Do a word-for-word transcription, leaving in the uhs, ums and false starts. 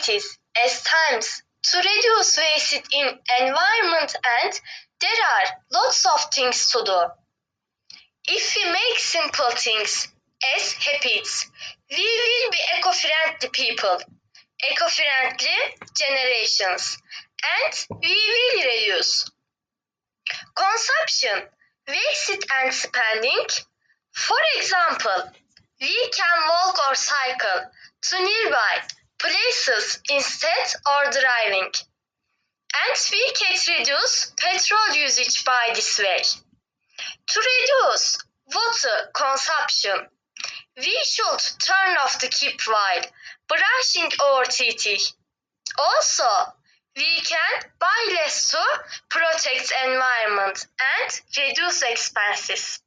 activities as times to reduce waste in environment, and there are lots of things to do. If we make simple things as habits, we will be eco-friendly people, eco-friendly generations, and we will reduce consumption, waste and spending. For example, we can walk or cycle to nearby places instead of driving, and we can reduce petrol usage by this way. To reduce water consumption, we should turn off the keep while brushing our teeth. Also, we can buy less to protect environment and reduce expenses.